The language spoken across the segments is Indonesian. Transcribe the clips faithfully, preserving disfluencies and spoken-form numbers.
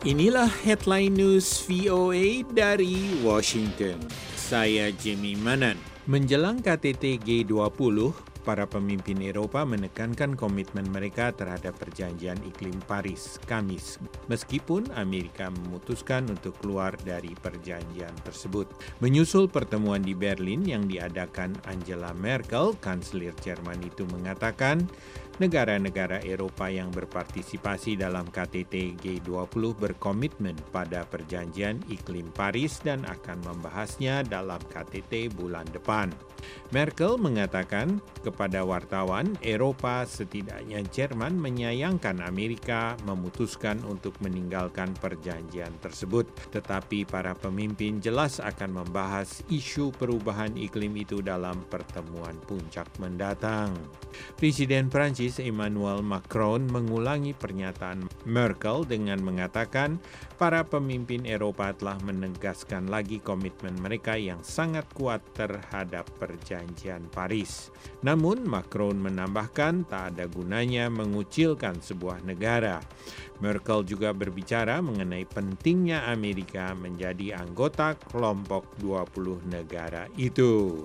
Inilah headline news V O A dari Washington. Saya Jimmy Manan. Menjelang K T T G dua puluh, para pemimpin Eropa menekankan komitmen mereka terhadap perjanjian iklim Paris, Kamis, meskipun Amerika memutuskan untuk keluar dari perjanjian tersebut. Menyusul pertemuan di Berlin yang diadakan Angela Merkel, kanselir Jerman itu mengatakan, negara-negara Eropa yang berpartisipasi dalam K T T G dua puluh berkomitmen pada perjanjian iklim Paris dan akan membahasnya dalam K T T bulan depan. Merkel mengatakan kepada wartawan, Eropa setidaknya Jerman menyayangkan Amerika memutuskan untuk meninggalkan perjanjian tersebut, tetapi para pemimpin jelas akan membahas isu perubahan iklim itu dalam pertemuan puncak mendatang. Presiden Prancis Emmanuel Macron mengulangi pernyataan Merkel dengan mengatakan para pemimpin Eropa telah menegaskan lagi komitmen mereka yang sangat kuat terhadap perjanjian Paris. Namun Macron menambahkan tak ada gunanya mengucilkan sebuah negara. Merkel juga berbicara mengenai pentingnya Amerika menjadi anggota kelompok dua puluh negara itu.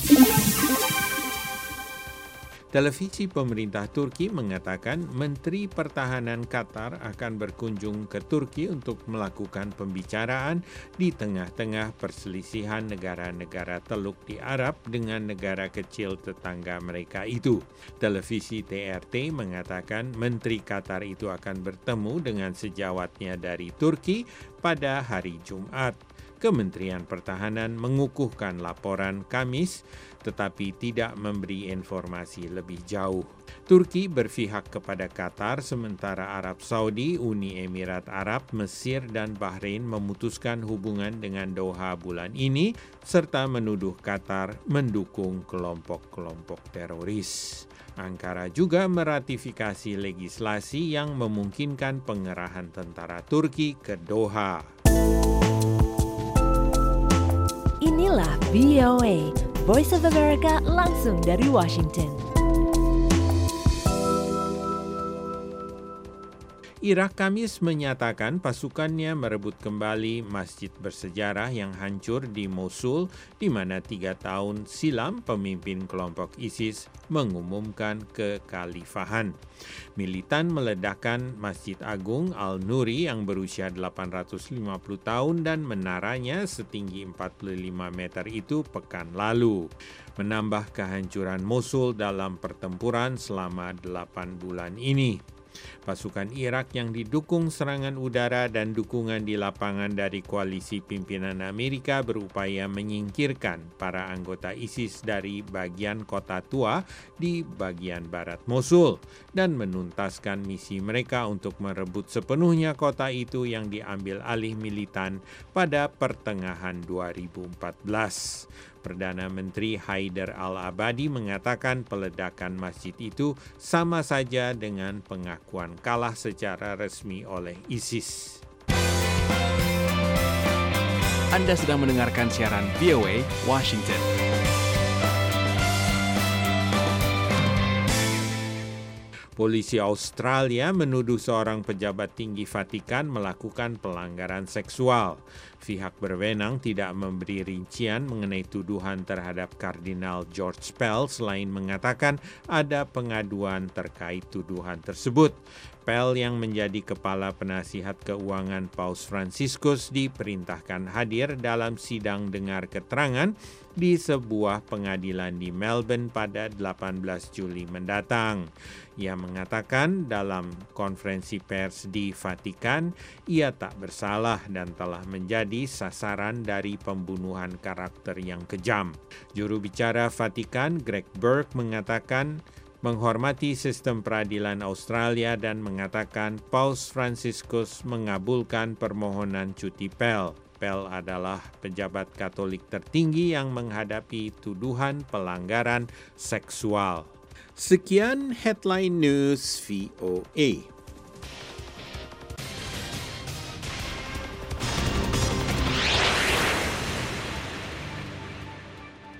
Televisi pemerintah Turki mengatakan Menteri Pertahanan Qatar akan berkunjung ke Turki untuk melakukan pembicaraan di tengah-tengah perselisihan negara-negara Teluk di Arab dengan negara kecil tetangga mereka itu. Televisi T R T mengatakan Menteri Qatar itu akan bertemu dengan sejawatnya dari Turki pada hari Jumat. Kementerian Pertahanan mengukuhkan laporan Kamis, tetapi tidak memberi informasi lebih jauh. Turki berpihak kepada Qatar, sementara Arab Saudi, Uni Emirat Arab, Mesir, dan Bahrain memutuskan hubungan dengan Doha bulan ini, serta menuduh Qatar mendukung kelompok-kelompok teroris. Ankara juga meratifikasi legislasi yang memungkinkan pengerahan tentara Turki ke Doha. Inilah V O A, Voice of America langsung dari Washington. Irak Kamis menyatakan pasukannya merebut kembali masjid bersejarah yang hancur di Mosul, di mana tiga tahun silam pemimpin kelompok ISIS mengumumkan kekhalifahan. Militan meledakkan Masjid Agung Al-Nuri yang berusia delapan ratus lima puluh tahun dan menaranya setinggi empat puluh lima meter itu pekan lalu, menambah kehancuran Mosul dalam pertempuran selama delapan bulan ini. Pasukan Irak yang didukung serangan udara dan dukungan di lapangan dari koalisi pimpinan Amerika berupaya menyingkirkan para anggota ISIS dari bagian kota tua di bagian barat Mosul dan menuntaskan misi mereka untuk merebut sepenuhnya kota itu yang diambil alih militan pada pertengahan dua ribu empat belas. Perdana Menteri Haider Al-Abadi mengatakan peledakan masjid itu sama saja dengan pengakuan kalah secara resmi oleh ISIS. Anda sedang mendengarkan siaran V O A Washington. Polisi Australia menuduh seorang pejabat tinggi Vatikan melakukan pelanggaran seksual. Pihak berwenang tidak memberi rincian mengenai tuduhan terhadap Kardinal George Pell selain mengatakan ada pengaduan terkait tuduhan tersebut. Pell yang menjadi kepala penasihat keuangan Paus Fransiskus diperintahkan hadir dalam sidang dengar keterangan di sebuah pengadilan di Melbourne pada delapan belas Juli mendatang. Ia mengatakan dalam konferensi pers di Vatikan, ia tak bersalah dan telah menjadi sasaran dari pembunuhan karakter yang kejam. Juru bicara Vatikan, Greg Burke, mengatakan menghormati sistem peradilan Australia dan mengatakan Paus Fransiskus mengabulkan permohonan cuti Pell. Pell adalah pejabat Katolik tertinggi yang menghadapi tuduhan pelanggaran seksual. Sekian headline news V O A.